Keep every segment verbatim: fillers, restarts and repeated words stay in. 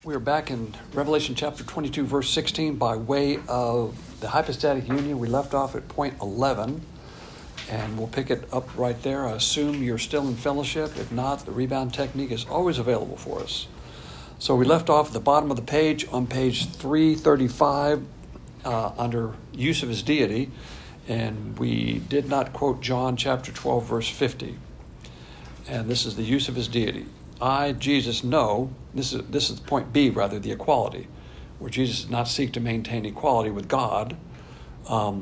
We are back in Revelation chapter twenty-two, verse sixteen, by way of the hypostatic union. We left off at point eleven, and we'll pick it up right there. I assume you're still in fellowship. If not, the rebound technique is always available for us. So we left off at the bottom of the page on page three thirty-five uh, under use of his deity, and we did not quote John chapter twelve, verse fifty. And this is the use of his deity. I, Jesus, know, this is this is point B, rather, the equality, where Jesus did not seek to maintain equality with God, um,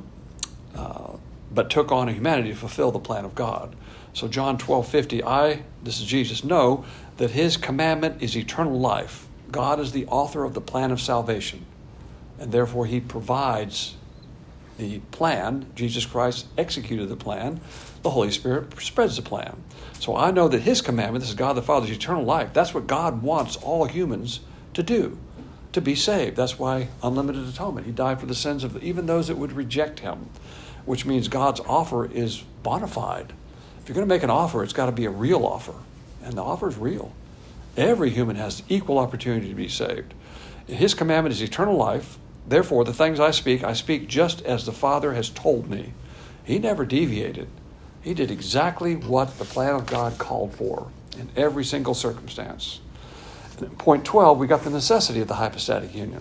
uh, but took on a humanity to fulfill the plan of God. So John twelve fifty, I, this is Jesus, know that his commandment is eternal life. God is the author of the plan of salvation, and therefore he provides the plan. Jesus Christ executed the plan. The Holy Spirit spreads the plan. So I know that his commandment, this is God the Father's eternal life. That's what God wants all humans to do, to be saved. That's why unlimited atonement. He died for the sins of even those that would reject him, which means God's offer is bona fide. If you're going to make an offer, it's got to be a real offer, and the offer is real. Every human has equal opportunity to be saved. His commandment is eternal life. Therefore, the things I speak, I speak just as the Father has told me. He never deviated. He did exactly what the plan of God called for in every single circumstance. And in point twelve, we got the necessity of the hypostatic union.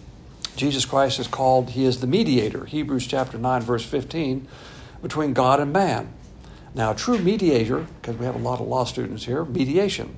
Jesus Christ is called, he is the mediator, Hebrews chapter nine, verse fifteen, between God and man. Now, a true mediator, because we have a lot of law students here, mediation,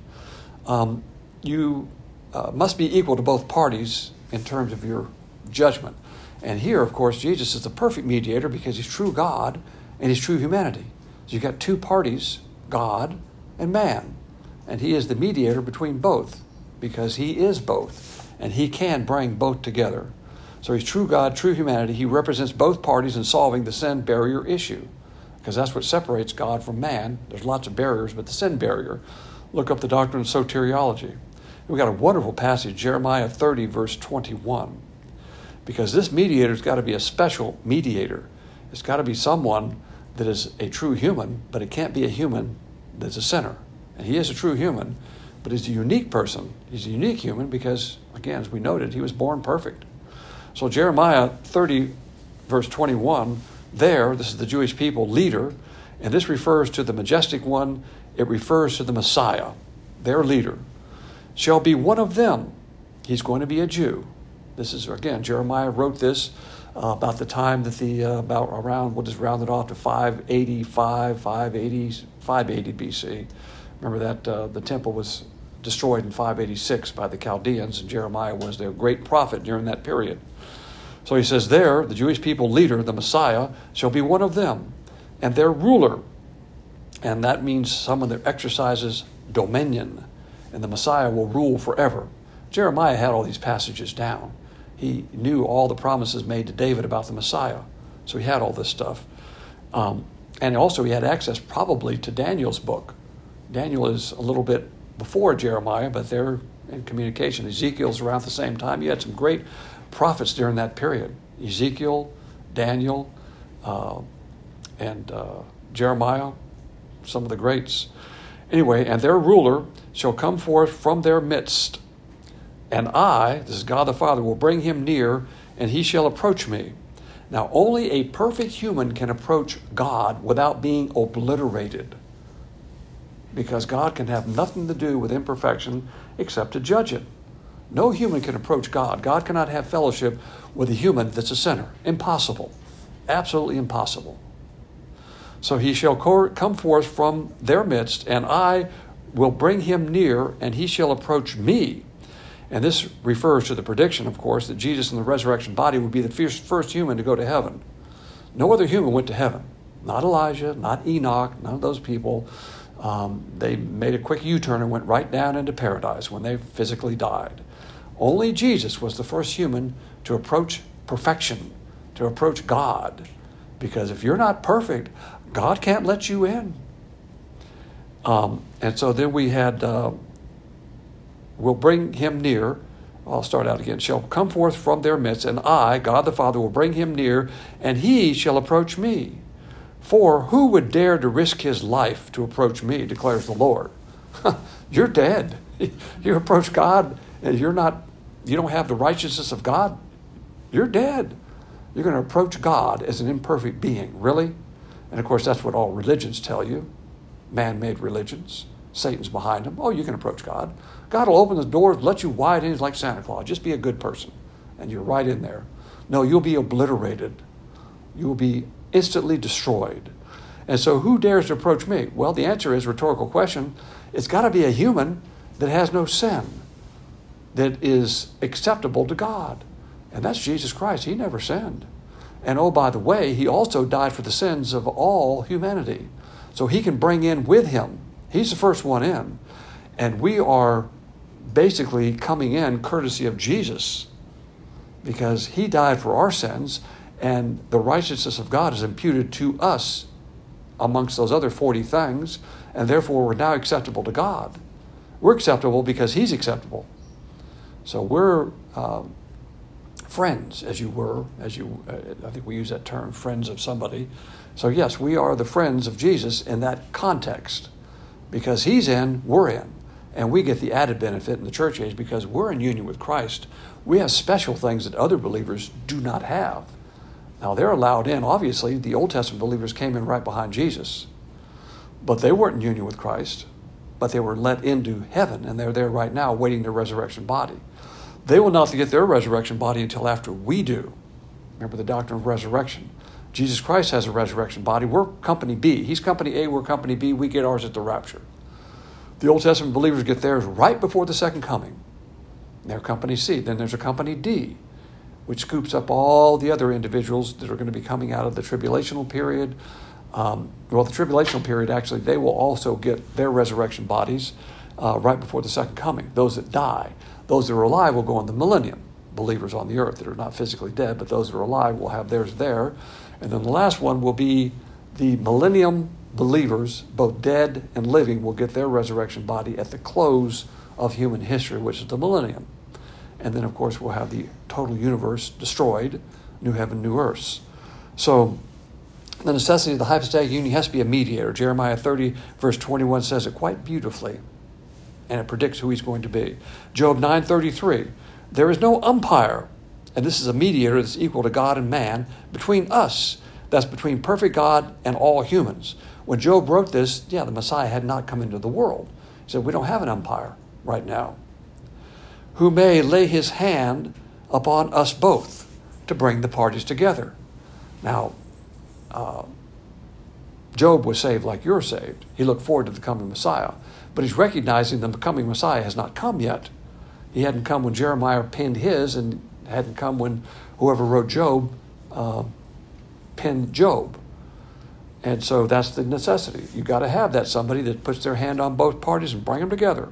um, you uh, must be equal to both parties in terms of your judgment. And here, of course, Jesus is the perfect mediator because he's true God and he's true humanity. So you've got two parties, God and man. And he is the mediator between both because he is both. And he can bring both together. So he's true God, true humanity. He represents both parties in solving the sin barrier issue because that's what separates God from man. There's lots of barriers, but the sin barrier. Look up the doctrine of soteriology. We've got a wonderful passage, Jeremiah thirty, verse twenty-one. Because this mediator's got to be a special mediator. It's got to be someone that is a true human, but it can't be a human that's a sinner. And he is a true human, but he's a unique person. He's a unique human because, again, as we noted, he was born perfect. So Jeremiah thirty, verse twenty-one, there, this is the Jewish people, leader, and this refers to the majestic one. It refers to the Messiah, their leader, shall be one of them. He's going to be a Jew. This is, again, Jeremiah wrote this uh, about the time that the, uh, about around, what is rounded off to five eighty-five, five eighty, five eighty B C. Remember that uh, the temple was destroyed in five eighty-six by the Chaldeans, and Jeremiah was their great prophet during that period. So he says there, the Jewish people leader, the Messiah, shall be one of them, and their ruler. And that means someone that exercises dominion, and the Messiah will rule forever. Jeremiah had all these passages down. He knew all the promises made to David about the Messiah. So he had all this stuff. Um, and also he had access probably to Daniel's book. Daniel is a little bit before Jeremiah, but they're in communication. Ezekiel's around the same time. You had some great prophets during that period. Ezekiel, Daniel, uh, and uh, Jeremiah, some of the greats. Anyway, and their ruler shall come forth from their midst. And I, this is God the Father, will bring him near, and he shall approach me. Now, only a perfect human can approach God without being obliterated, because God can have nothing to do with imperfection except to judge it. No human can approach God. God cannot have fellowship with a human that's a sinner. Impossible. Absolutely impossible. So he shall come forth from their midst, and I will bring him near, and he shall approach me. And this refers to the prediction, of course, that Jesus in the resurrection body would be the first, first human to go to heaven. No other human went to heaven. Not Elijah, not Enoch, none of those people. Um, they made a quick U-turn and went right down into paradise when they physically died. Only Jesus was the first human to approach perfection, to approach God. Because if you're not perfect, God can't let you in. Um, and so then we had... Uh, will bring him near. I'll start out again. Shall come forth from their midst, and I, God the Father, will bring him near, and he shall approach me. For who would dare to risk his life to approach me, declares the Lord. You're dead. You approach God, and you're not You don't have the righteousness of God? You're dead. You're going to approach God as an imperfect being. Really? And of course, that's what all religions tell you. Man-made religions. Satan's behind them. Oh, you can approach God. God will open the doors, let you wide in like Santa Claus. Just be a good person. And you're right in there. No, you'll be obliterated. You will be instantly destroyed. And so who dares to approach me? Well, the answer is, rhetorical question, it's got to be a human that has no sin, that is acceptable to God. And that's Jesus Christ. He never sinned. And oh, by the way, he also died for the sins of all humanity. So he can bring in with him. He's the first one in. And we are basically coming in courtesy of Jesus, because he died for our sins, and the righteousness of God is imputed to us amongst those other forty things, and therefore we're now acceptable to God. We're acceptable because he's acceptable. So we're um, friends, as you were, as you, uh, I think we use that term, friends of somebody. So yes, we are the friends of Jesus in that context, because he's in, we're in. And we get the added benefit in the church age because we're in union with Christ. We have special things that other believers do not have. Now, they're allowed in. Obviously, the Old Testament believers came in right behind Jesus. But they weren't in union with Christ. But they were let into heaven, and they're there right now waiting their resurrection body. They will not get their resurrection body until after we do. Remember the doctrine of resurrection. Jesus Christ has a resurrection body. We're company B. He's company A, we're company B. We get ours at the rapture. The Old Testament believers get theirs right before the second coming. They're company C. Then there's a company D, which scoops up all the other individuals that are going to be coming out of the tribulational period. Um, well, the tribulational period, actually, they will also get their resurrection bodies uh, right before the second coming. Those that die. Those that are alive will go in the millennium. Believers on the earth that are not physically dead, but those that are alive will have theirs there. And then the last one will be the millennium believers, both dead and living, will get their resurrection body at the close of human history, which is the millennium. And then, of course, we'll have the total universe destroyed, new heaven, new earth. So the necessity of the hypostatic union has to be a mediator. Jeremiah thirty, verse twenty-one says it quite beautifully, and it predicts who he's going to be. Job nine thirty-three, there is no umpire, and this is a mediator that's equal to God and man, between us. That's between perfect God and all humans. When Job wrote this, yeah, the Messiah had not come into the world. He said, we don't have an umpire right now, who may lay his hand upon us both to bring the parties together. Now, uh, Job was saved like you're saved. He looked forward to the coming Messiah, but he's recognizing the coming Messiah has not come yet. He hadn't come when Jeremiah penned his, and hadn't come when whoever wrote Job uh, penned Job. And so that's the necessity. You've got to have that somebody that puts their hand on both parties and bring them together.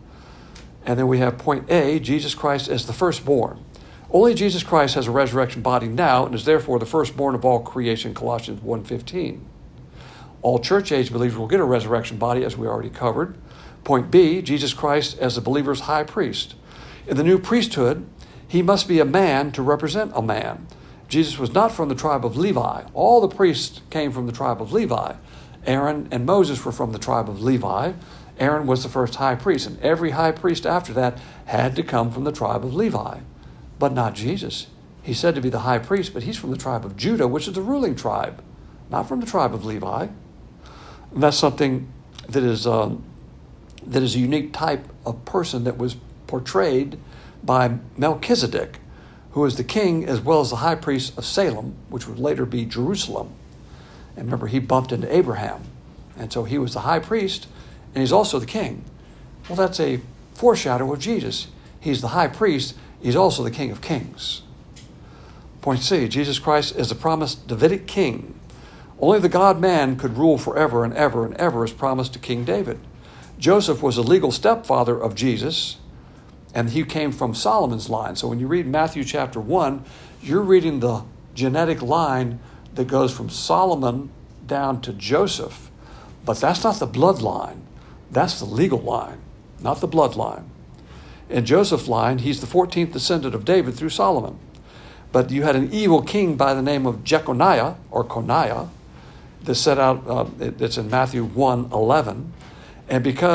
And then we have point A, Jesus Christ as the firstborn. Only Jesus Christ has a resurrection body now and is therefore the firstborn of all creation, Colossians one fifteen. All church age believers will get a resurrection body, as we already covered. Point B, Jesus Christ as the believer's high priest. In the new priesthood, he must be a man to represent a man. Jesus was not from the tribe of Levi. All the priests came from the tribe of Levi. Aaron and Moses were from the tribe of Levi. Aaron was the first high priest, and every high priest after that had to come from the tribe of Levi. But not Jesus. He's said to be the high priest, but he's from the tribe of Judah, which is the ruling tribe, not from the tribe of Levi. And that's something that is um, that is a unique type of person that was portrayed by Melchizedek, who was the king as well as the high priest of Salem, which would later be Jerusalem. And remember, he bumped into Abraham. And so he was the high priest, and he's also the king. Well, that's a foreshadow of Jesus. He's the high priest. He's also the King of Kings. Point C, Jesus Christ is the promised Davidic king. Only the God-man could rule forever and ever and ever as promised to King David. Joseph was a legal stepfather of Jesus, and he came from Solomon's line. So when you read Matthew chapter one, you're reading the genetic line that goes from Solomon down to Joseph. But that's not the bloodline. That's the legal line, not the bloodline. In Joseph's line, he's the fourteenth descendant of David through Solomon. But you had an evil king by the name of Jeconiah, or Coniah, that set out, uh, it's in Matthew one eleven. And because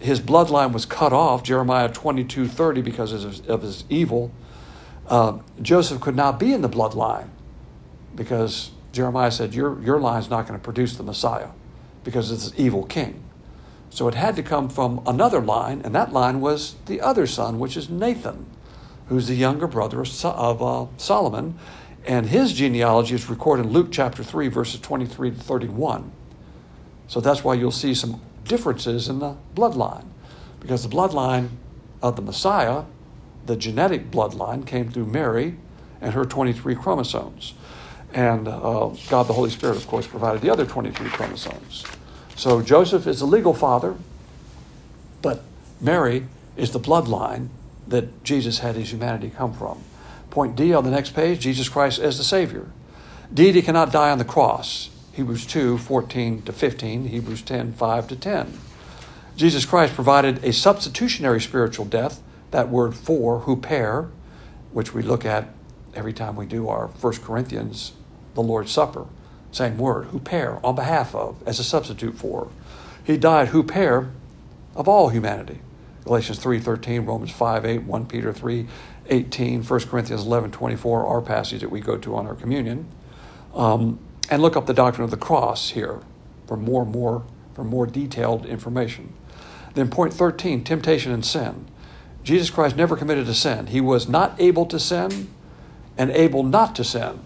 his bloodline was cut off, Jeremiah twenty-two thirty, because of his, of his evil, uh, Joseph could not be in the bloodline because Jeremiah said, your, your line's not going to produce the Messiah because it's an evil king. So it had to come from another line, and that line was the other son, which is Nathan, who's the younger brother of, of uh, Solomon. And his genealogy is recorded in Luke chapter three, verses twenty-three to thirty-one. So that's why you'll see some differences in the bloodline, because the bloodline of the Messiah, the genetic bloodline, came through Mary and her twenty-three chromosomes. And uh, God the Holy Spirit, of course, provided the other twenty-three chromosomes. So Joseph is the legal father, but Mary is the bloodline that Jesus had his humanity come from. Point D on the next page, Jesus Christ as the Savior. Deity cannot die on the cross. Hebrews two, fourteen to fifteen, Hebrews ten, five to ten. Jesus Christ provided a substitutionary spiritual death, that word for, huper, which we look at every time we do our First Corinthians, the Lord's Supper. Same word, huper, on behalf of, as a substitute for. He died huper of all humanity. Galatians three thirteen, Romans five eight, First Peter three eighteen, First Corinthians eleven twenty-four, our passage that we go to on our communion. Um, and look up the doctrine of the cross here for more, more, for more detailed information. Then point thirteen, temptation and sin. Jesus Christ never committed a sin. He was not able to sin and able not to sin.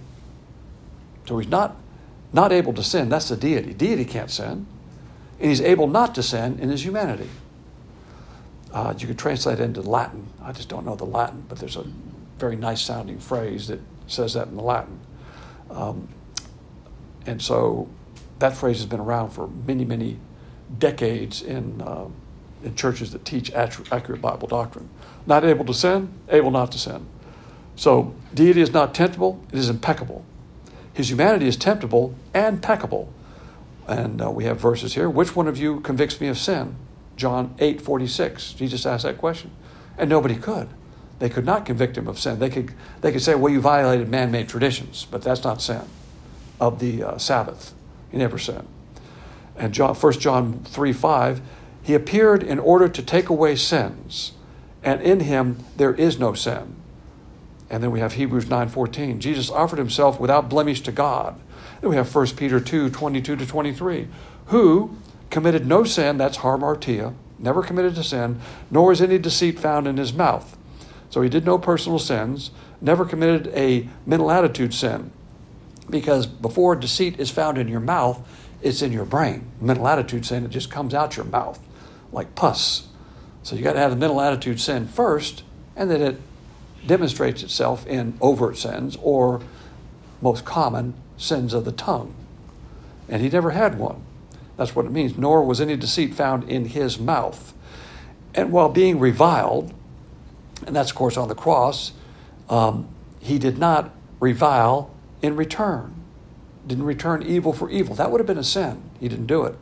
So he's not, not able to sin. That's the deity. Deity can't sin. And he's able not to sin in his humanity. Uh, you could translate it into Latin. I just don't know the Latin, but there's a very nice sounding phrase that says that in the Latin. Um, and so that phrase has been around for many, many decades in, uh, in churches that teach accurate Bible doctrine. Not able to sin, able not to sin. So deity is not temptable, it is impeccable. His humanity is temptable and peccable. And uh, we have verses here. Which one of you convicts me of sin? John eight forty-six. Jesus asked that question. And nobody could. They could not convict him of sin. They could they could say, well, you violated man-made traditions, but that's not sin of the uh, Sabbath. He never sinned. And John, First John three five, he appeared in order to take away sins, and in him there is no sin. And then we have Hebrews nine fourteen. Jesus offered himself without blemish to God. Then we have First Peter two twenty-two to twenty-three, who committed no sin, that's hamartia, never committed a sin, nor is any deceit found in his mouth. So he did no personal sins, never committed a mental attitude sin, because before deceit is found in your mouth, it's in your brain. Mental attitude sin, it just comes out your mouth like pus. So you got to have the mental attitude sin first, and then it demonstrates itself in overt sins, or most common, sins of the tongue. And he never had one. That's what it means. Nor was any deceit found in his mouth. And while being reviled, and that's, of course, on the cross, um, he did not revile in return. Didn't return evil for evil. That would have been a sin. He didn't do it.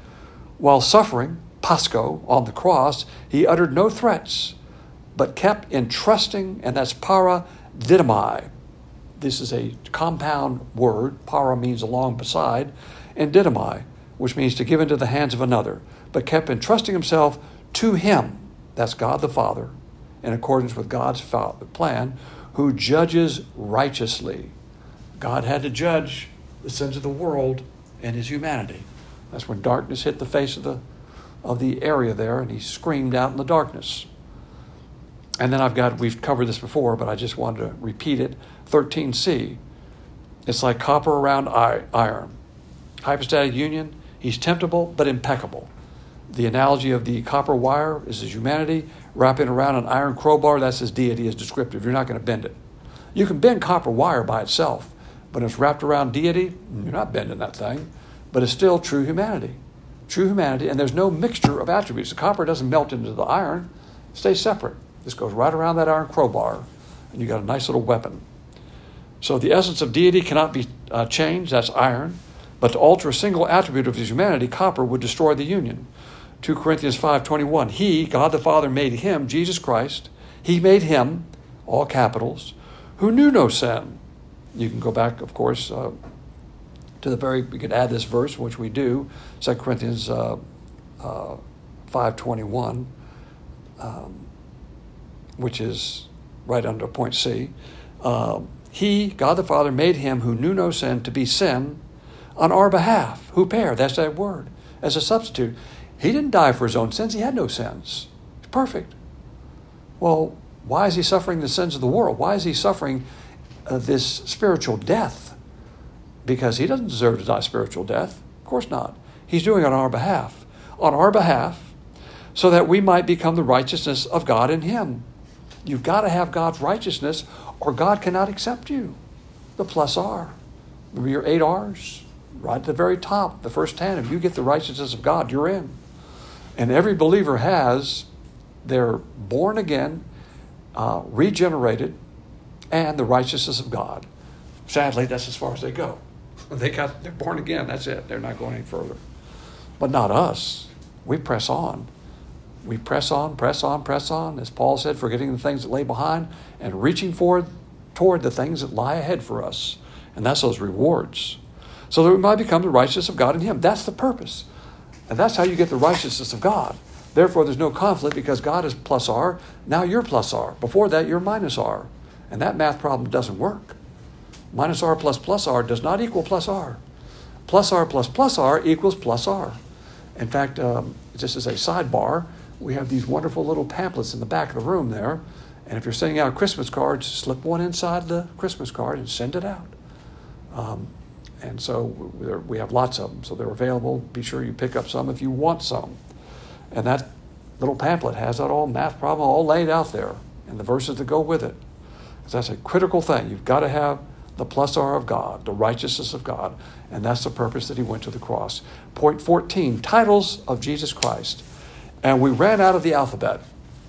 While suffering, Pasco, on the cross, he uttered no threats, but kept entrusting, and that's para didymai. This is a compound word. Para means along beside, and didymai, which means to give into the hands of another, but kept entrusting himself to him, that's God the Father, in accordance with God's plan, who judges righteously. God had to judge the sins of the world and his humanity. That's when darkness hit the face of the of the area there, and he screamed out in the darkness. And then I've got, we've covered this before, but I just wanted to repeat it, thirteen c. It's like copper around iron. Hypostatic union, he's temptable but impeccable. The analogy of the copper wire is his humanity. Wrapping around an iron crowbar, that's his deity, is descriptive. You're not going to bend it. You can bend copper wire by itself, but if it's wrapped around deity, you're not bending that thing. But it's still true humanity. True humanity, and there's no mixture of attributes. The copper doesn't melt into the iron. It stays separate. This goes right around that iron crowbar, and you got a nice little weapon. So the essence of deity cannot be uh, changed. That's iron. But to alter a single attribute of his humanity, copper would destroy the union. Second Corinthians five twenty-one, he, God the Father, made him, Jesus Christ, he made him, all capitals, who knew no sin. You can go back, of course, uh, to the very, we could add this verse, which we do, Second Corinthians uh, uh, five twenty-one, um, which is right under point C. Um, he, God the Father, made him who knew no sin to be sin on our behalf. Huper, that's that word, as a substitute. He didn't die for his own sins. He had no sins. He's perfect. Well, why is he suffering the sins of the world? Why is he suffering uh, this spiritual death? Because he doesn't deserve to die spiritual death. Of course not. He's doing it on our behalf. On our behalf, so that we might become the righteousness of God in him. You've got to have God's righteousness, or God cannot accept you. The plus R. Remember your eight R's? Right at the very top, the first ten. If you get the righteousness of God, you're in. And every believer has, they're born again, uh, regenerated, and the righteousness of God. Sadly, that's as far as they go. They got, they're born again. That's it. They're not going any further. But not us. We press on. We press on, press on, press on, as Paul said, forgetting the things that lay behind and reaching forward toward the things that lie ahead for us. And that's those rewards. So that we might become the righteousness of God in him. That's the purpose. And that's how you get the righteousness of God. Therefore, there's no conflict because God is plus R. Now you're plus R. Before that, you're minus R. And that math problem doesn't work. Minus R plus plus R does not equal plus R. Plus R plus plus R equals plus R. In fact, um, just as a sidebar, we have these wonderful little pamphlets in the back of the room there. And if you're sending out Christmas cards, slip one inside the Christmas card and send it out. Um, and so we have lots of them. So they're available. Be sure you pick up some if you want some. And that little pamphlet has that all math problem all laid out there and the verses that go with it. Because that's a critical thing. You've got to have the plus R of God, the righteousness of God. And that's the purpose that he went to the cross. Point fourteen, titles of Jesus Christ. And we ran out of the alphabet,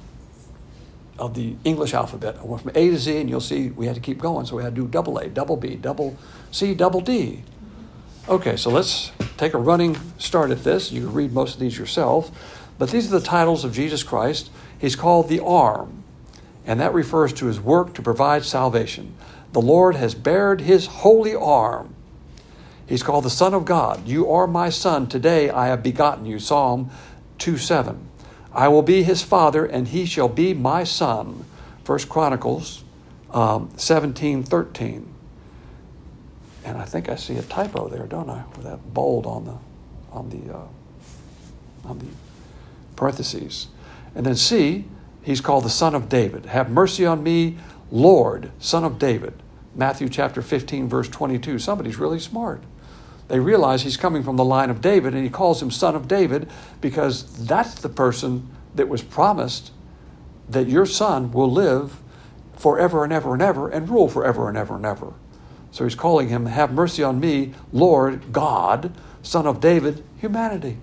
of the English alphabet. I went from A to Z, and you'll see we had to keep going. So we had to do double A, double B, double C, double D. Okay, so let's take a running start at this. You can read most of these yourself. But these are the titles of Jesus Christ. He's called the arm, and that refers to his work to provide salvation. The Lord has bared his holy arm. He's called the Son of God. You are my son. Today I have begotten you. Psalm two seven. I will be his father, and he shall be my son. First Chronicles um, seventeen thirteen. And I think I see a typo there, don't I? With that bold on the on the uh, on the parentheses. And then C, he's called the Son of David. Have mercy on me, Lord, Son of David. Matthew chapter fifteen, verse twenty-two. Somebody's really smart. They realize he's coming from the line of David, and he calls him Son of David because that's the person that was promised that your son will live forever and ever and ever and rule forever and ever and ever. So he's calling him, have mercy on me, Lord, God, Son of David, humanity.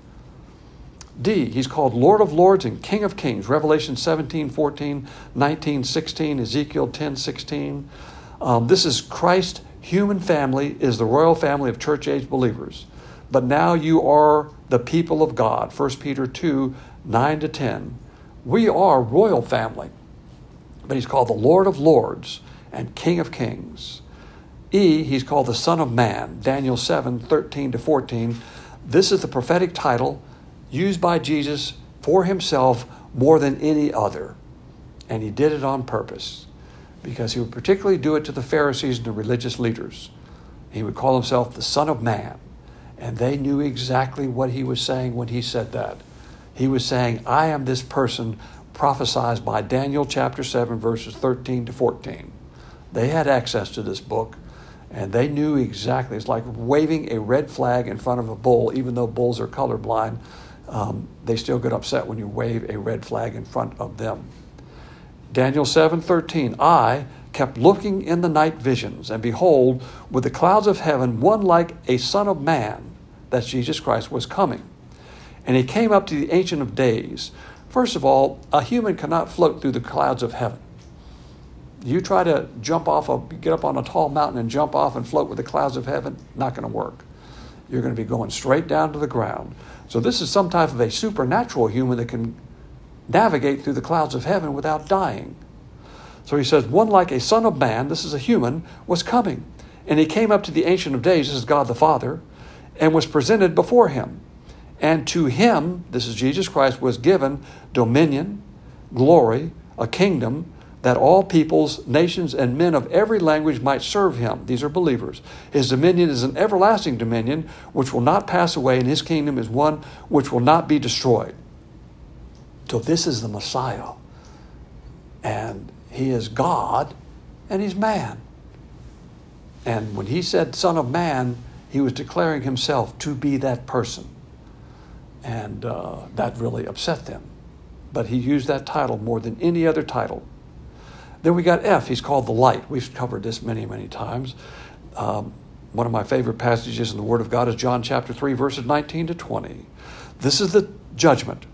D, he's called Lord of Lords and King of Kings. Revelation seventeen fourteen, nineteen sixteen, Ezekiel ten sixteen. Um, this is Christ. Human family is the royal family of church-age believers. But now you are the people of God. First Peter two, nine to ten. We are royal family. But he's called the Lord of Lords and King of Kings. E, he's called the Son of Man. Daniel seven, thirteen to fourteen. This is the prophetic title used by Jesus for himself more than any other. And he did it on purpose, because he would particularly do it to the Pharisees and the religious leaders. He would call himself the Son of Man. And they knew exactly what he was saying when he said that. He was saying, I am this person prophesied by Daniel chapter seven, verses thirteen to fourteen. They had access to this book, and they knew exactly. It's like waving a red flag in front of a bull. Even though bulls are colorblind, um, they still get upset when you wave a red flag in front of them. Daniel seven thirteen, I kept looking in the night visions, and behold, with the clouds of heaven, one like a son of man, that's Jesus Christ, was coming. And he came up to the Ancient of Days. First of all, a human cannot float through the clouds of heaven. You try to jump off, a, get up on a tall mountain and jump off and float with the clouds of heaven, not going to work. You're going to be going straight down to the ground. So this is some type of a supernatural human that can navigate through the clouds of heaven without dying. So he says, one like a son of man, this is a human, was coming. And he came up to the Ancient of Days, this is God the Father, and was presented before him. And to him, this is Jesus Christ, was given dominion, glory, a kingdom, that all peoples, nations, and men of every language might serve him. These are believers. His dominion is an everlasting dominion which will not pass away, and his kingdom is one which will not be destroyed. So this is the Messiah. And he is God, and he's man. And when he said Son of Man, he was declaring himself to be that person. And uh, that really upset them. But he used that title more than any other title. Then we got F. He's called the light. We've covered this many, many times. Um, one of my favorite passages in the Word of God is John chapter three, verses nineteen to twenty. This is the judgment.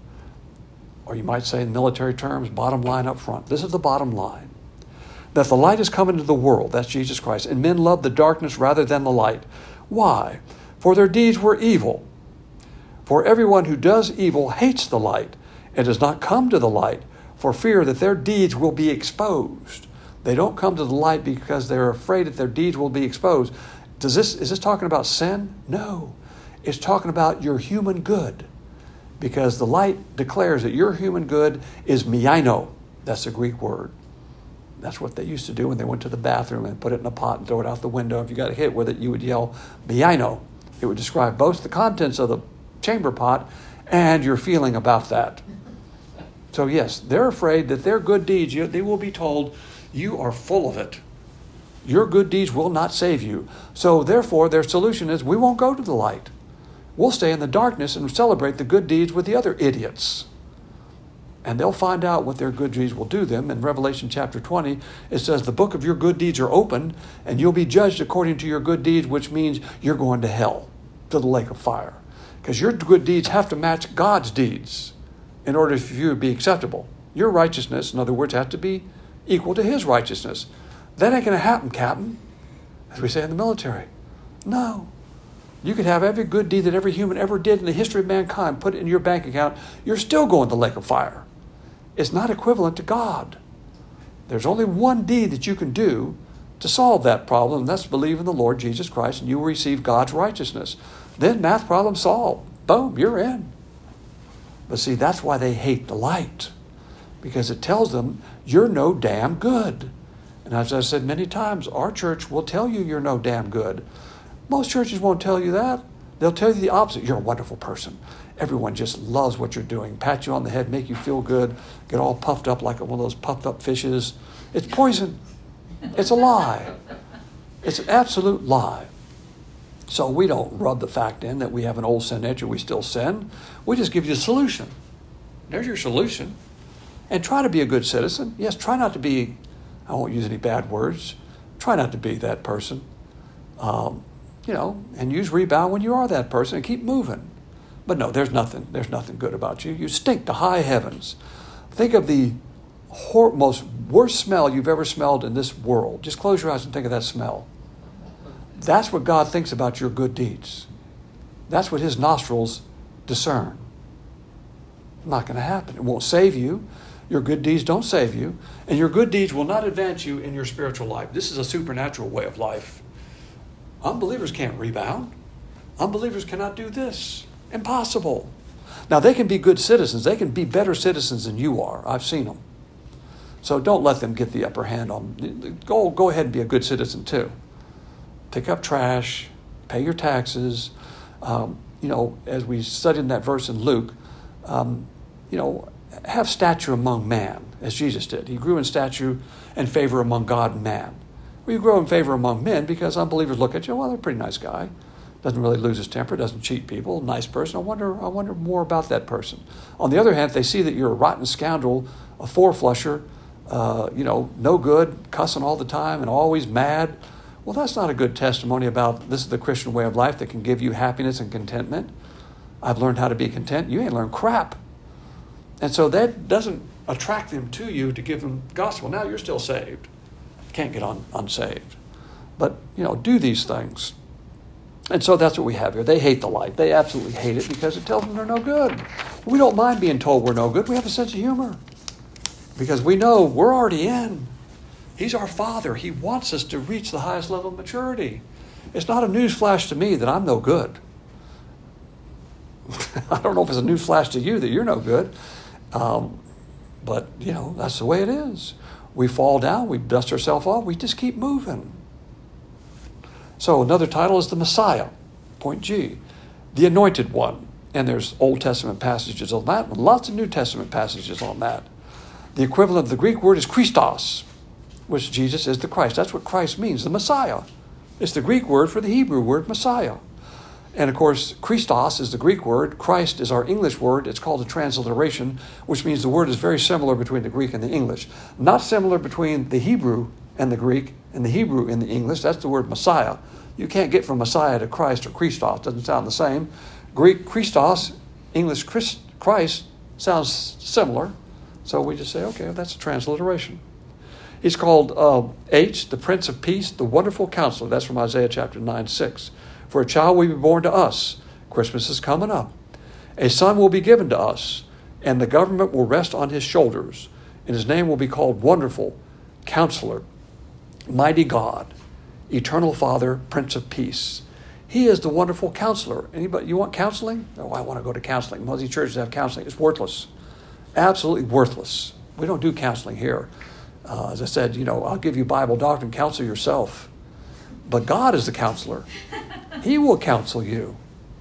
Or you might say in military terms, bottom line up front. This is the bottom line. That the light has come into the world, that's Jesus Christ, and men love the darkness rather than the light. Why? For their deeds were evil. For everyone who does evil hates the light and does not come to the light for fear that their deeds will be exposed. They don't come to the light because they're afraid that their deeds will be exposed. Does this, is this talking about sin? No. It's talking about your human good. Because the light declares that your human good is miaino. That's the Greek word. That's what they used to do when they went to the bathroom and put it in a pot and throw it out the window. If you got hit with it, you would yell miaino. It would describe both the contents of the chamber pot and your feeling about that. So yes, they're afraid that their good deeds, you, they will be told, you are full of it. Your good deeds will not save you. So therefore, their solution is, we won't go to the light. We'll stay in the darkness and celebrate the good deeds with the other idiots. And they'll find out what their good deeds will do them. In Revelation chapter twenty, it says, the book of your good deeds are open, and you'll be judged according to your good deeds, which means you're going to hell, to the lake of fire. Because your good deeds have to match God's deeds in order for you to be acceptable. Your righteousness, in other words, has to be equal to his righteousness. That ain't going to happen, Captain, as we say in the military. No. You could have every good deed that every human ever did in the history of mankind, put it in your bank account, you're still going to the lake of fire. It's not equivalent to God. There's only one deed that you can do to solve that problem, and that's believe in the Lord Jesus Christ, and you will receive God's righteousness. Then math problem solved. Boom, you're in. But see, that's why they hate the light, because it tells them you're no damn good. And as I've said many times, our church will tell you you're no damn good. Most churches won't tell you that. They'll tell you the opposite. You're a wonderful person. Everyone just loves what you're doing. Pat you on the head, make you feel good, get all puffed up like one of those puffed up fishes. It's poison. It's a lie. It's an absolute lie. So we don't rub the fact in that we have an old sin nature, we still sin. We just give you the solution. There's your solution. And try to be a good citizen. Yes, try not to be, I won't use any bad words, try not to be that person. Um, you know, and use rebound when you are that person and keep moving. But no, there's nothing, there's nothing good about you. You stink to high heavens. Think of the hor- most worst smell you've ever smelled in this world. Just close your eyes and think of that smell. That's what God thinks about your good deeds. That's what his nostrils discern. Not going to happen. It won't save you. Your good deeds don't save you. And your good deeds will not advance you in your spiritual life. This is a supernatural way of life. Unbelievers can't rebound. Unbelievers cannot do this. Impossible. Now, they can be good citizens. They can be better citizens than you are. I've seen them. So don't let them get the upper hand on. Go, go ahead and be a good citizen too. Pick up trash, pay your taxes. Um, you know, as we studied in that verse in Luke, um, you know, have stature among man, as Jesus did. He grew in stature and favor among God and man. Well, you grow in favor among men because unbelievers look at you, well, they're a pretty nice guy. Doesn't really lose his temper, doesn't cheat people, nice person. I wonder, I wonder more about that person. On the other hand, if they see that you're a rotten scoundrel, a four-flusher, uh, you know, no good, cussing all the time and always mad, well, that's not a good testimony about this is the Christian way of life that can give you happiness and contentment. I've learned how to be content. You ain't learned crap. And so that doesn't attract them to you to give them gospel. Now you're still saved. Can't get on unsaved. But, you know, do these things. And so that's what we have here. They hate the light. They absolutely hate it because it tells them they're no good. We don't mind being told we're no good. We have a sense of humor because we know we're already in. He's our Father. He wants us to reach the highest level of maturity. It's not a newsflash to me that I'm no good. I don't know if it's a news flash to you that you're no good. Um, but, you know, that's the way it is. We fall down, we dust ourselves off, we just keep moving. So another title is the Messiah, point G, the Anointed One. And there's Old Testament passages on that, and lots of New Testament passages on that. The equivalent of the Greek word is Christos, which Jesus is the Christ. That's what Christ means, the Messiah. It's the Greek word for the Hebrew word Messiah. And of course, Christos is the Greek word. Christ is our English word. It's called a transliteration, which means the word is very similar between the Greek and the English. Not similar between the Hebrew and the Greek and the Hebrew and the English. That's the word Messiah. You can't get from Messiah to Christ or Christos. It doesn't sound the same. Greek Christos, English Christ, Christ sounds similar. So we just say, okay, that's a transliteration. He's called uh, H, the Prince of Peace, the Wonderful Counselor. That's from Isaiah chapter nine, six. For a child will be born to us. Christmas is coming up. A son will be given to us, and the government will rest on his shoulders. And his name will be called Wonderful, Counselor, Mighty God, Eternal Father, Prince of Peace. He is the Wonderful Counselor. Anybody, you want counseling? Oh, I want to go to counseling. Most of these churches have counseling. It's worthless. Absolutely worthless. We don't do counseling here. Uh, as I said, you know, I'll give you Bible doctrine, counsel yourself. But God is the counselor. He will counsel you.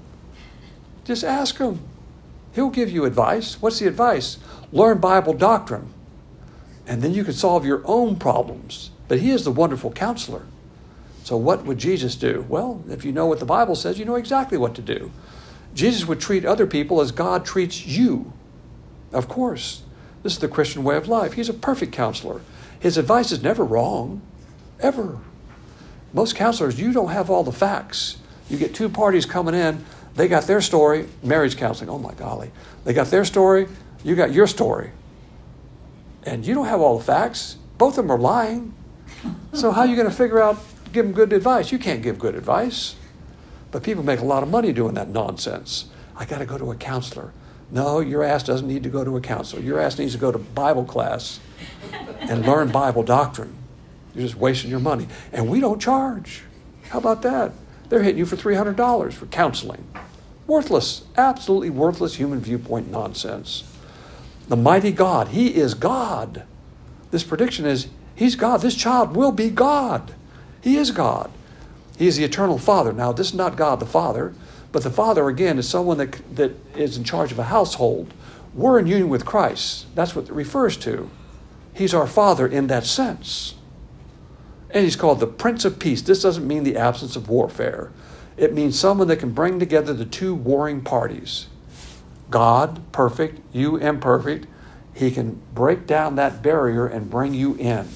Just ask him. He'll give you advice. What's the advice? Learn Bible doctrine. And then you can solve your own problems. But he is the wonderful counselor. So what would Jesus do? Well, if you know what the Bible says, you know exactly what to do. Jesus would treat other people as God treats you. Of course. This is the Christian way of life. He's a perfect counselor. His advice is never wrong. Ever. Most counselors, you don't have all the facts. You get two parties coming in. They got their story. Marriage counseling. Oh, my golly. They got their story. You got your story. And you don't have all the facts. Both of them are lying. So how are you going to figure out, give them good advice? You can't give good advice. But people make a lot of money doing that nonsense. I got to go to a counselor. No, your ass doesn't need to go to a counselor. Your ass needs to go to Bible class and learn Bible doctrine. You're just wasting your money. And we don't charge. How about that? They're hitting you for three hundred dollars for counseling. Worthless. Absolutely worthless human viewpoint nonsense. The mighty God. He is God. This prediction is, he's God. This child will be God. He is God. He is the eternal Father. Now, this is not God the Father, but the Father, again, is someone that, that is in charge of a household. We're in union with Christ. That's what it refers to. He's our Father in that sense. And he's called the Prince of Peace. This doesn't mean the absence of warfare. It means someone that can bring together the two warring parties. God, perfect, you, imperfect. He can break down that barrier and bring you in.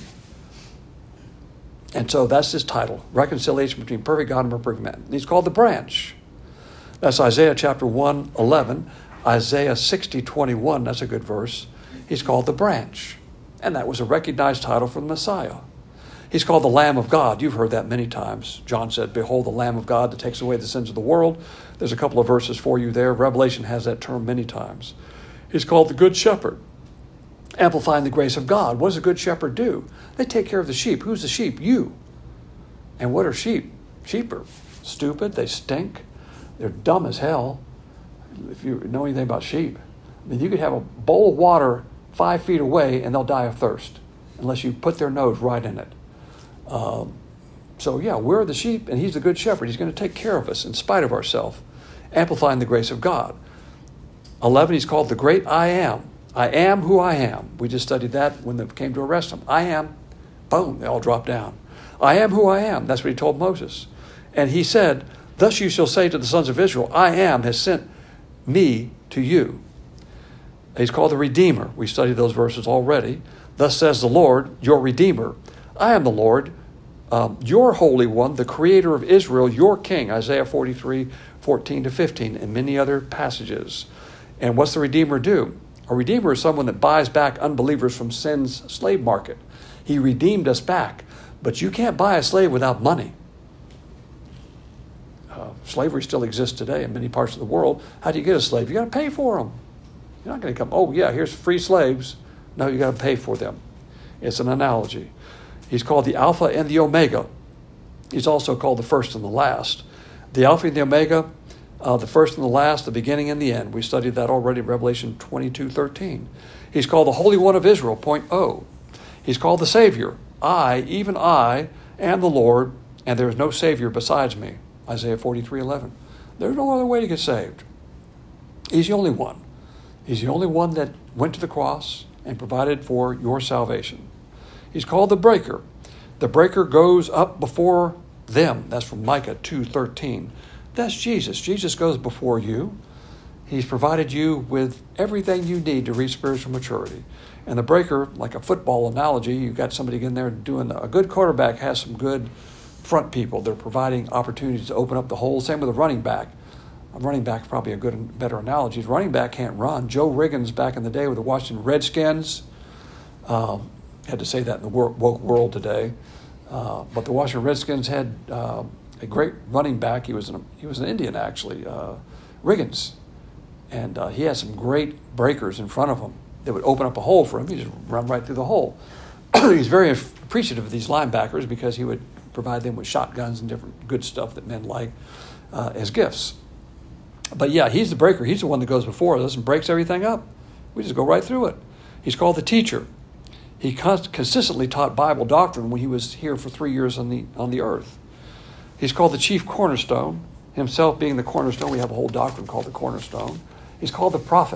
And so that's his title, Reconciliation Between Perfect God and Imperfect Man. He's called the Branch. That's Isaiah chapter one, eleven. Isaiah sixty, twenty-one, that's a good verse. He's called the Branch. And that was a recognized title for the Messiah. He's called the Lamb of God. You've heard that many times. John said, behold, the Lamb of God that takes away the sins of the world. There's a couple of verses for you there. Revelation has that term many times. He's called the Good Shepherd, amplifying the grace of God. What does a good shepherd do? They take care of the sheep. Who's the sheep? You. And what are sheep? Sheep are stupid. They stink. They're dumb as hell. If you know anything about sheep, I mean, you could have a bowl of water five feet away and they'll die of thirst unless you put their nose right in it. Um, so yeah, we're the sheep and he's the good shepherd. He's going to take care of us in spite of ourselves, amplifying the grace of God. eleven, he's called the Great I Am. I am who I am. We just studied that when they came to arrest him. I am. Boom, they all dropped down. I am who I am. That's what he told Moses. And he said, thus you shall say to the sons of Israel, I am has sent me to you. He's called the Redeemer. We studied those verses already. Thus says the Lord, your Redeemer. I am the Lord, um, your Holy One, the Creator of Israel, your King. Isaiah forty-three, fourteen to fifteen, and many other passages. And what's the Redeemer do? A Redeemer is someone that buys back unbelievers from sin's slave market. He redeemed us back. But you can't buy a slave without money. Uh, slavery still exists today in many parts of the world. How do you get a slave? You got to pay for them. You're not going to come, oh yeah, here's free slaves. No, you got to pay for them. It's an analogy. He's called the Alpha and the Omega. He's also called the first and the last. The Alpha and the Omega, uh, the first and the last, the beginning and the end. We studied that already in Revelation twenty-two thirteen. He's called the Holy One of Israel, point O. He's called the Savior. I, even I, am the Lord, and there is no Savior besides me. Isaiah forty-three eleven. There's no other way to get saved. He's the only one. He's the only one that went to the cross and provided for your salvation. He's called the breaker. The breaker goes up before them. That's from Micah two thirteen. That's Jesus. Jesus goes before you. He's provided you with everything you need to reach spiritual maturity. And the breaker, like a football analogy, you've got somebody in there doing a good quarterback has some good front people. They're providing opportunities to open up the hole. Same with a running back. A running back is probably a good and better analogy. A running back can't run. Joe Riggins back in the day with the Washington Redskins, um, had to say that in the woke world today, uh, but the Washington Redskins had uh, a great running back. He was an, he was an Indian, actually, uh, Riggins. And uh, he had some great breakers in front of him that would open up a hole for him. He'd just run right through the hole. He's very appreciative of these linebackers because he would provide them with shotguns and different good stuff that men like uh, as gifts. But yeah, he's the breaker. He's the one that goes before us and breaks everything up. We just go right through it. He's called the teacher. He consistently taught Bible doctrine when he was here for three years on the on the earth. He's called the chief cornerstone. Himself being the cornerstone, we have a whole doctrine called the cornerstone. He's called the prophet.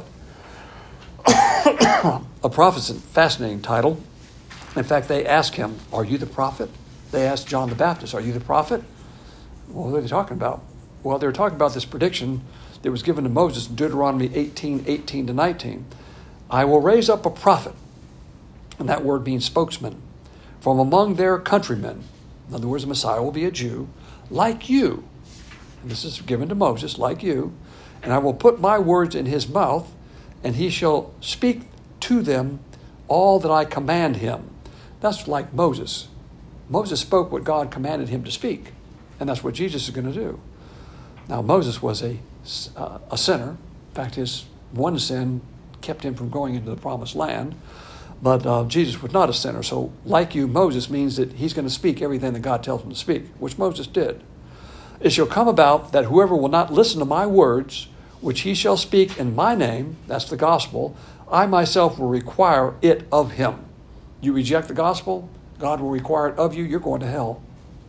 A prophet's a fascinating title. In fact, they asked him, "Are you the prophet?" They asked John the Baptist, "Are you the prophet?" Well, what are they talking about? Well, they were talking about this prediction that was given to Moses in Deuteronomy eighteen, eighteen to nineteen. I will raise up a prophet, and that word means spokesman, from among their countrymen. In other words, the Messiah will be a Jew, like you. And this is given to Moses, like you. And I will put my words in his mouth, and he shall speak to them all that I command him. That's like Moses. Moses spoke what God commanded him to speak, and that's what Jesus is going to do. Now, Moses was a, uh, a sinner. In fact, his one sin kept him from going into the promised land. But uh, Jesus was not a sinner. So, like you, Moses means that he's going to speak everything that God tells him to speak, which Moses did. It shall come about that whoever will not listen to my words, which he shall speak in my name, that's the gospel, I myself will require it of him. You reject the gospel, God will require it of you, you're going to hell.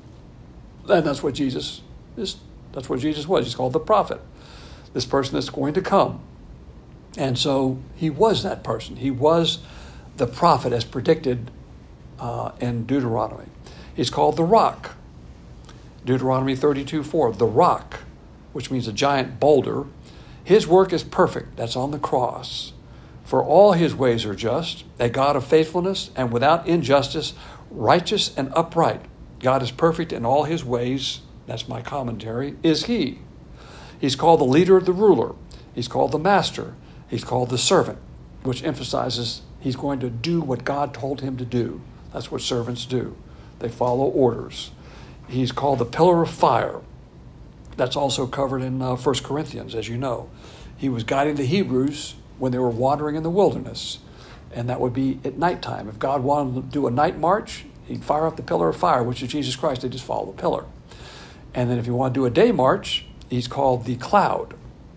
And that's what Jesus is. That's what Jesus was. He's called the prophet. This person that's going to come. And so he was that person. He was the prophet as predicted uh, in Deuteronomy. He's called the rock. Deuteronomy thirty-two four, the rock, which means a giant boulder. His work is perfect. That's on the cross. For all his ways are just, a God of faithfulness and without injustice, righteous and upright. God is perfect in all his ways. That's my commentary, is he. He's called the leader of the ruler. He's called the master. He's called the servant, which emphasizes he's going to do what God told him to do. That's what servants do. They follow orders. He's called the pillar of fire. That's also covered in uh, First Corinthians, as you know. He was guiding the Hebrews when they were wandering in the wilderness, and that would be at nighttime. If God wanted to do a night march, he'd fire up the pillar of fire, which is Jesus Christ. They just follow the pillar. And then if you want to do a day march, he's called the cloud.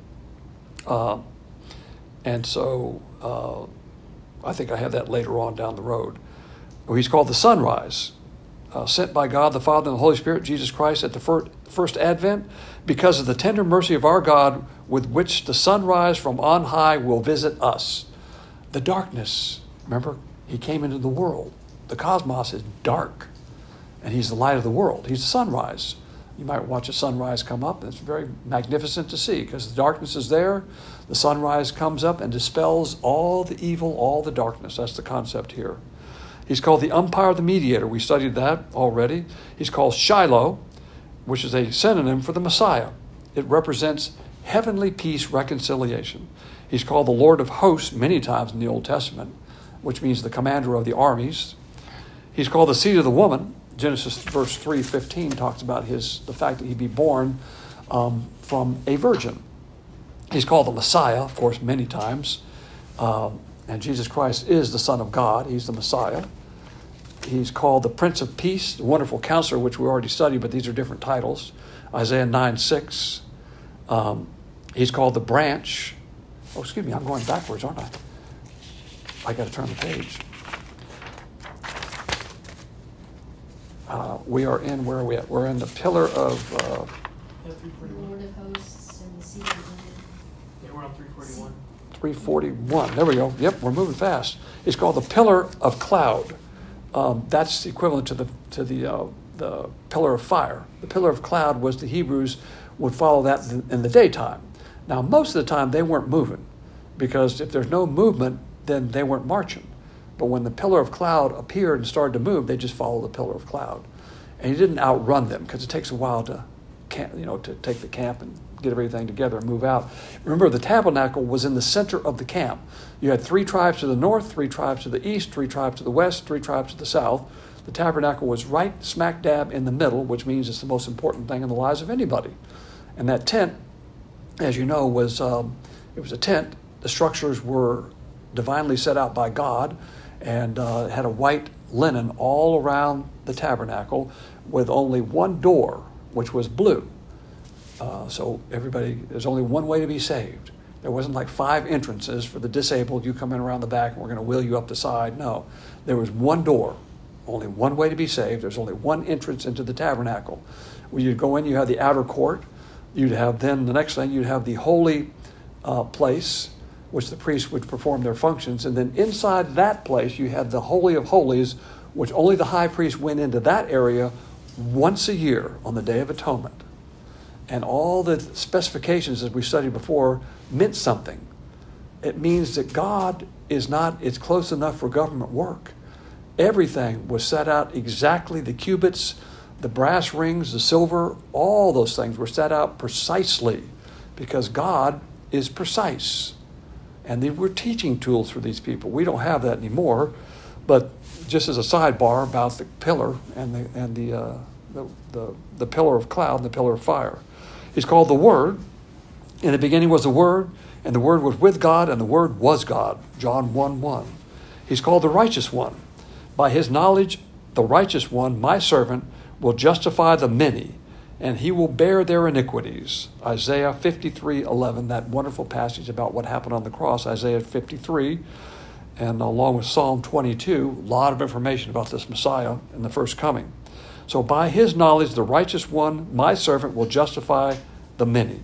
Uh, and so uh, I think I have that later on down the road. Or he's called the sunrise, uh, sent by God the Father and the Holy Spirit, Jesus Christ, at the fir- first advent, because of the tender mercy of our God, with which the sunrise from on high will visit us. The darkness, remember, he came into the world. The cosmos is dark, and he's the light of the world. He's the sunrise. You might watch a sunrise come up. It's very magnificent to see because the darkness is there. The sunrise comes up and dispels all the evil, all the darkness. That's the concept here. He's called the umpire, the mediator. We studied that already. He's called Shiloh, which is a synonym for the Messiah. It represents heavenly peace, reconciliation. He's called the Lord of hosts many times in the Old Testament, which means the commander of the armies. He's called the seed of the woman. Genesis verse three fifteen talks about his the fact that he'd be born um, from a virgin. He's called the Messiah, of course, many times. Um, and Jesus Christ is the Son of God. He's the Messiah. He's called the Prince of Peace, the Wonderful Counselor, which we already studied, but these are different titles. Isaiah nine six. Um, he's called the branch. Oh, excuse me, I'm going backwards, aren't I? I got to turn the page. Uh, we are in, where are we at? We're in the pillar of... Uh, Lord of hosts and the sea of the wind. Yeah, we're on three forty-one. three forty-one. There we go. Yep, we're moving fast. It's called the pillar of cloud. Um, that's equivalent to the to the uh, the pillar of fire. The pillar of cloud was the Hebrews would follow that in the daytime. Now, most of the time they weren't moving, because if there's no movement, then they weren't marching. But when the pillar of cloud appeared and started to move, they just followed the pillar of cloud, and he didn't outrun them, because it takes a while to camp, you know, to take the camp and get everything together and move out. Remember, the tabernacle was in the center of the camp. You had three tribes to the north, three tribes to the east, three tribes to the west, three tribes to the south. The tabernacle was right smack dab in the middle, which means it's the most important thing in the lives of anybody. And that tent, as you know, was um, it was a tent. The structures were divinely set out by God, and uh, had a white linen all around the tabernacle with only one door, which was blue. Uh, so everybody, there's only one way to be saved. There wasn't like five entrances for the disabled. You come in around the back and we're going to wheel you up the side. No, there was one door, only one way to be saved. There's only one entrance into the tabernacle. When you'd go in, you had the outer court. You'd have then the next thing, you'd have the holy uh, place, which the priests would perform their functions. And then inside that place, you had the Holy of Holies, which only the high priest went into that area once a year on the Day of Atonement. And all the specifications, as we studied before, meant something. It means that God is not, it's close enough for government work. Everything was set out exactly, the cubits, the brass rings, the silver, all those things were set out precisely, because God is precise. And they were teaching tools for these people. We don't have that anymore. But just as a sidebar about the pillar and the and the uh, the, the the pillar of cloud and the pillar of fire, he's called the Word. In the beginning was the Word, and the Word was with God, and the Word was God. John one one. He's called the Righteous One. By his knowledge, the Righteous One, my servant, will justify the many, and he will bear their iniquities. Isaiah fifty-three eleven, that wonderful passage about what happened on the cross, Isaiah fifty-three, and along with Psalm twenty-two, a lot of information about this Messiah and the first coming. So by his knowledge, the Righteous One, my servant, will justify the many.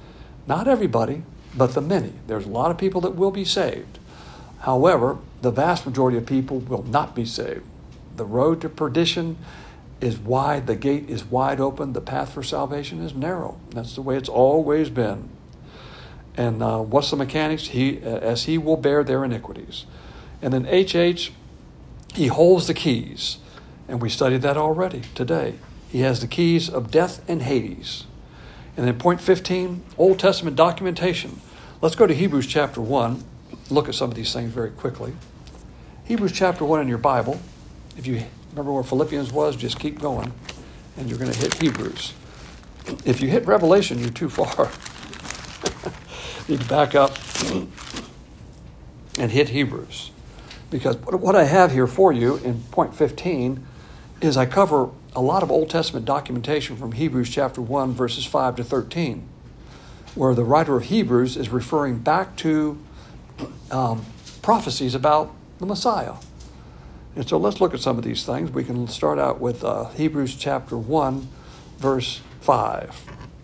Not everybody, but the many. There's a lot of people that will be saved. However, the vast majority of people will not be saved. The road to perdition is wide, the gate is wide open, the path for salvation is narrow. That's the way it's always been. And uh, what's the mechanics? He, as he will bear their iniquities. And then H H, he holds the keys. And we studied that already today. He has the keys of death and Hades. And then point fifteen, Old Testament documentation. Let's go to Hebrews chapter one. Look at some of these things very quickly. Hebrews chapter one in your Bible. If you remember where Philippians was, just keep going, and you're going to hit Hebrews. If you hit Revelation, you're too far. You need to back up and hit Hebrews. Because what I have here for you in point fifteen is I cover a lot of Old Testament documentation from Hebrews chapter one, verses five to thirteen, where the writer of Hebrews is referring back to um, prophecies about the Messiah. And so let's look at some of these things. We can start out with uh, Hebrews chapter one, verse five.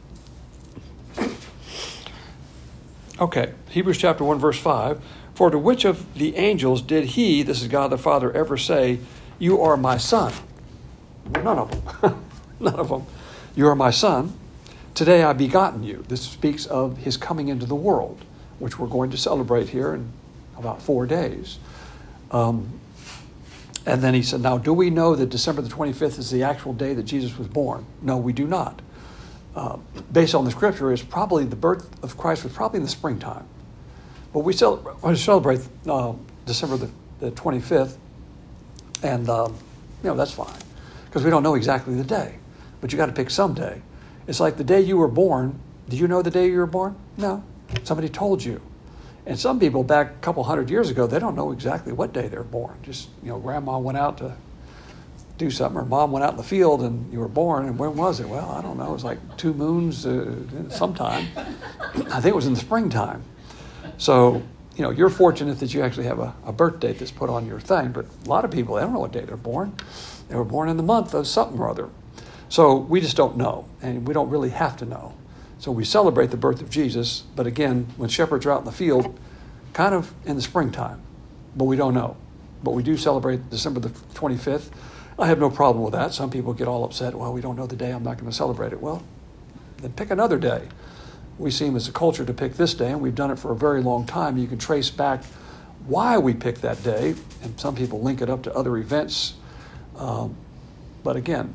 Okay, Hebrews chapter one, verse five. For to which of the angels did he, this is God the Father, ever say, you are my son? None of them. None of them. You are my son. Today I begotten you. This speaks of his coming into the world, which we're going to celebrate here in about four days. Um, and then he said, now do we know that December the twenty-fifth is the actual day that Jesus was born? No, we do not. Uh, based on the scripture, it's probably the birth of Christ was probably in the springtime. But we celebrate, we celebrate uh, December the, the twenty-fifth, and um, you know, that's fine, because we don't know exactly the day. But you got to pick some day. It's like the day you were born. Did you know the day you were born? No. Somebody told you. And some people back a couple hundred years ago, they don't know exactly what day they're born. Just, you know, grandma went out to do something, or mom went out in the field and you were born, and when was it? Well, I don't know. It was like two moons uh, sometime. I think it was in the springtime. So, you know, you're fortunate that you actually have a, a birth date that's put on your thing, but a lot of people, they don't know what day they're born. They were born in the month of something or other. So we just don't know, and we don't really have to know. So we celebrate the birth of Jesus, but again, when shepherds are out in the field, kind of in the springtime, but we don't know. But we do celebrate December the twenty-fifth. I have no problem with that. Some people get all upset, well, we don't know the day, I'm not going to celebrate it. Well, then pick another day. We seem as a culture to pick this day, and we've done it for a very long time. You can trace back why we picked that day, and some people link it up to other events. Um, but again,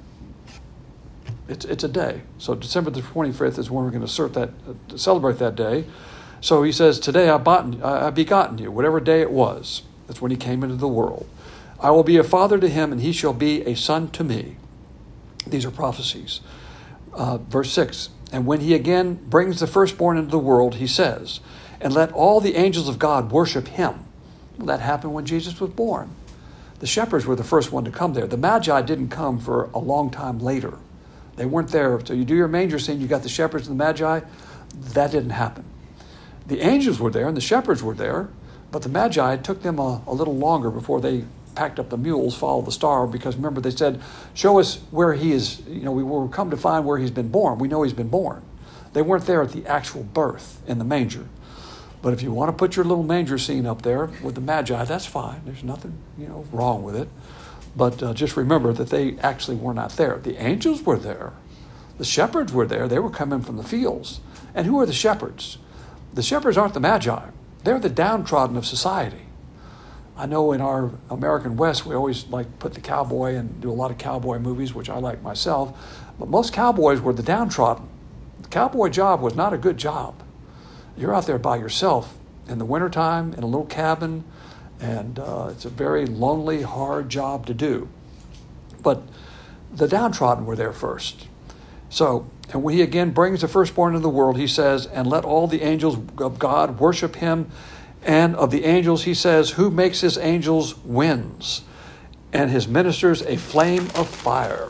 it's it's a day. So December the twenty-fifth is when we're going to assert that, uh, celebrate that day. So he says, today I, bought, I begotten you, whatever day it was. That's when he came into the world. I will be a father to him, and he shall be a son to me. These are prophecies. Uh, verse six, and when he again brings the firstborn into the world, he says, and let all the angels of God worship him. Well, that happened when Jesus was born. The shepherds were the first one to come there. The Magi didn't come for a long time later. They weren't there. So you do your manger scene, you got the shepherds and the Magi. That didn't happen. The angels were there and the shepherds were there, but the Magi, it took them a, a little longer before they packed up the mules, followed the star, because remember they said, show us where he is, you know, we will come to find where he's been born. We know he's been born. They weren't there at the actual birth in the manger. But if you want to put your little manger scene up there with the Magi, that's fine. There's nothing, you know, wrong with it. But uh, just remember that they actually were not there. The angels were there. The shepherds were there. They were coming from the fields. And who are the shepherds? The shepherds aren't the Magi. They're the downtrodden of society. I know in our American West, we always like put the cowboy and do a lot of cowboy movies, which I like myself. But most cowboys were the downtrodden. The cowboy job was not a good job. You're out there by yourself in the wintertime in a little cabin, and uh, it's a very lonely, hard job to do. But the downtrodden were there first. So, and when he again brings the firstborn into the world, he says, and let all the angels of God worship him. And of the angels, he says, who makes his angels winds, and his ministers a flame of fire.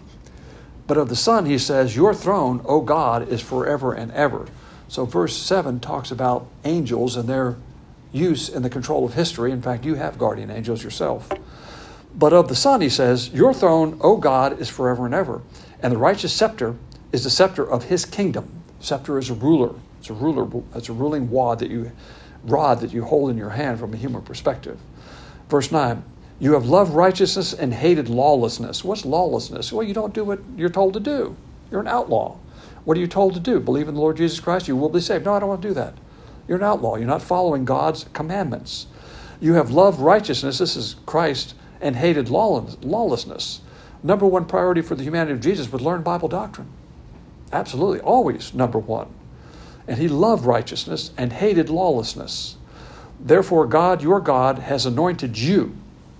But of the Son, he says, your throne, O God, is forever and ever. So verse seven talks about angels and their use in the control of history. In fact, you have guardian angels yourself. But of the Son, he says, your throne, O God, is forever and ever. And the righteous scepter is the scepter of his kingdom. Scepter is a ruler. It's a ruler. It's a ruling wad that you, rod that you hold in your hand from a human perspective. Verse nine, you have loved righteousness and hated lawlessness. What's lawlessness? Well, you don't do what you're told to do. You're an outlaw. What are you told to do? Believe in the Lord Jesus Christ, you will be saved. No, I don't want to do that. You're an outlaw. You're not following God's commandments. You have loved righteousness, this is Christ, and hated lawlessness. Number one priority for the humanity of Jesus was learn Bible doctrine. Absolutely, always number one. And he loved righteousness and hated lawlessness. Therefore, God, your God, has anointed you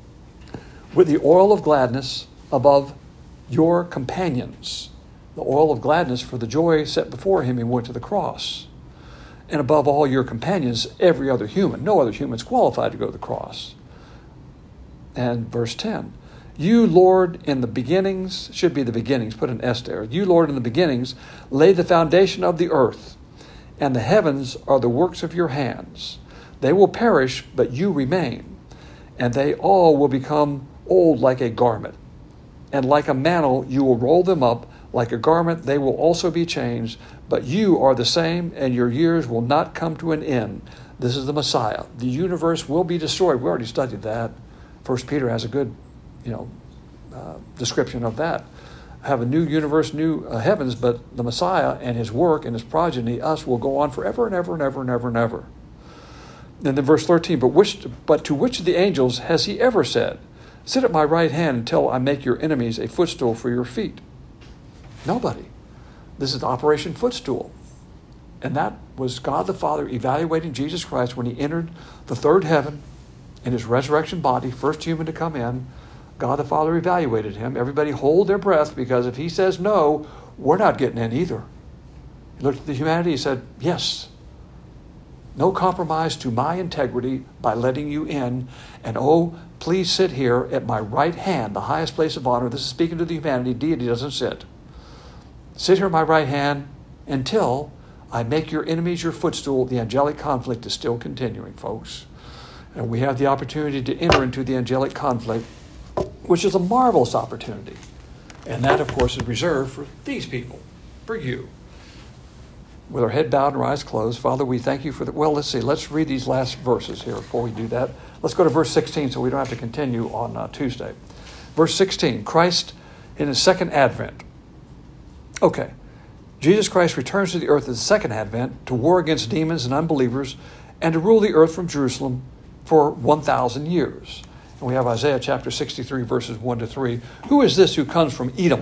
with the oil of gladness above your companions. The oil of gladness for the joy set before him, he went to the cross. And above all your companions, every other human. No other human is qualified to go to the cross. And verse ten, you, Lord, in the beginnings, should be the beginnings, put an S there. You, Lord, in the beginnings, laid the foundation of the earth, and the heavens are the works of your hands. They will perish, but you remain, and they all will become old like a garment. And like a mantle, you will roll them up. Like a garment, they will also be changed, but you are the same, and your years will not come to an end. This is the Messiah. The universe will be destroyed. We already studied that. First Peter has a good, you know, uh, description of that. Have a new universe, new uh, heavens, but the Messiah and his work and his progeny, us, will go on forever and ever and ever and ever and ever. And then verse thirteen, but which, but to which of the angels has he ever said, sit at my right hand until I make your enemies a footstool for your feet? Nobody. This is the Operation Footstool. And that was God the Father evaluating Jesus Christ when he entered the third heaven in his resurrection body, first human to come in. God the Father evaluated him. Everybody hold their breath, because if he says no, we're not getting in either. He looked at the humanity, he said, yes. no compromise to my integrity by letting you in. And oh, please sit here at my right hand, the highest place of honor. This is speaking to the humanity. Deity doesn't sit. Sit here at my right hand until I make your enemies your footstool. The angelic conflict is still continuing, folks. And we have the opportunity to enter into the angelic conflict, which is a marvelous opportunity. And that, of course, is reserved for these people, for you. With our head bowed and our eyes closed, Father, we thank you for the... Well, let's see. Let's read these last verses here before we do that. Let's go to verse sixteen so we don't have to continue on uh, Tuesday. Verse sixteen, Christ in his second advent. Okay. Jesus Christ returns to the earth at the second advent to war against demons and unbelievers and to rule the earth from Jerusalem for one thousand years. And we have Isaiah chapter sixty-three, verses one to three. Who is this who comes from Edom?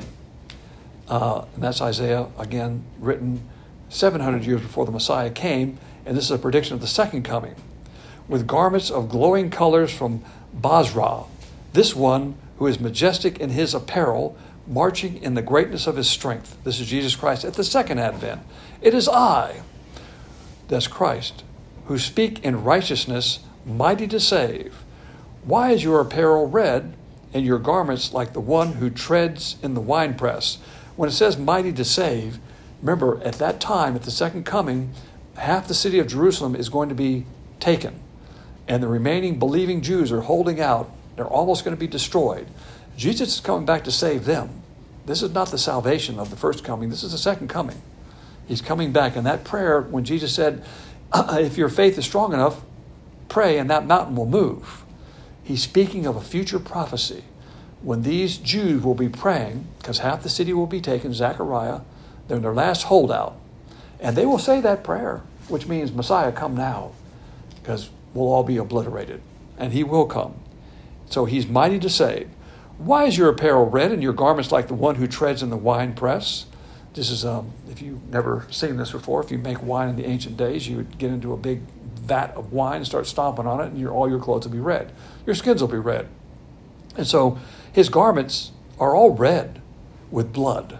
Uh, and that's Isaiah, again, written seven hundred years before the Messiah came, and this is a prediction of the second coming. With garments of glowing colors from Basra, this one who is majestic in his apparel, marching in the greatness of his strength. This is Jesus Christ at the second advent. It is I, that's Christ, who speak in righteousness, mighty to save. Why is your apparel red and your garments like the one who treads in the winepress? When it says mighty to save, remember, at that time, at the second coming, half the city of Jerusalem is going to be taken. And the remaining believing Jews are holding out. They're almost going to be destroyed. Jesus is coming back to save them. This is not the salvation of the first coming. This is the second coming. He's coming back. And that prayer, when Jesus said, if your faith is strong enough, pray and that mountain will move. He's speaking of a future prophecy when these Jews will be praying, because half the city will be taken, Zechariah, they're in their last holdout. And they will say that prayer, which means, Messiah, come now, because we'll all be obliterated. And he will come. So he's mighty to save. Why is your apparel red and your garments like the one who treads in the winepress? This is, um, if you've never seen this before, if you make wine in the ancient days, you would get into a big vat of wine and start stomping on it, and your, all your clothes will be red. Your skins will be red. And so his garments are all red with blood.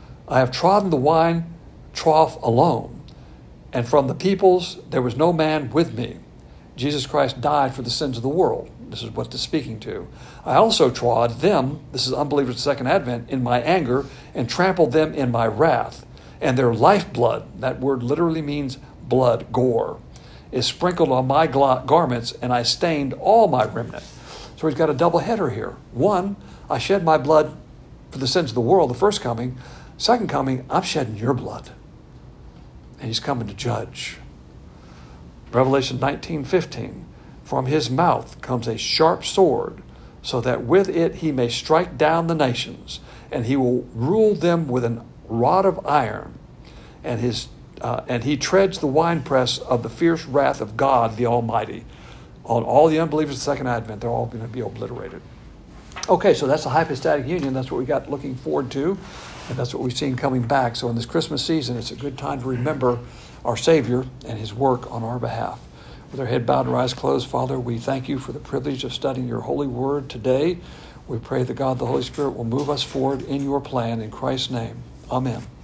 I have trodden the wine trough alone, and from the peoples there was no man with me. Jesus Christ died for the sins of the world. This is what this is speaking to. I also trod them, this is unbelievers of the second advent, in my anger, and trampled them in my wrath. And their lifeblood, that word literally means blood, gore, is sprinkled on my garments, and I stained all my remnant. So he's got a double header here. One, I shed my blood for the sins of the world, the first coming. Second coming, I'm shedding your blood. And he's coming to judge. Revelation nineteen fifteen. From his mouth comes a sharp sword, so that with it he may strike down the nations, and he will rule them with a rod of iron. And his uh, and he treads the winepress of the fierce wrath of God the Almighty. On all the unbelievers of the second advent, they're all going to be obliterated. Okay, so that's the hypostatic union. That's what we got looking forward to, and that's what we've seen coming back. So in this Christmas season, it's a good time to remember our Savior and his work on our behalf. With our head bowed and our eyes closed, Father, we thank you for the privilege of studying your holy word today. We pray that God, the Holy Spirit, will move us forward in your plan. In Christ's name, amen.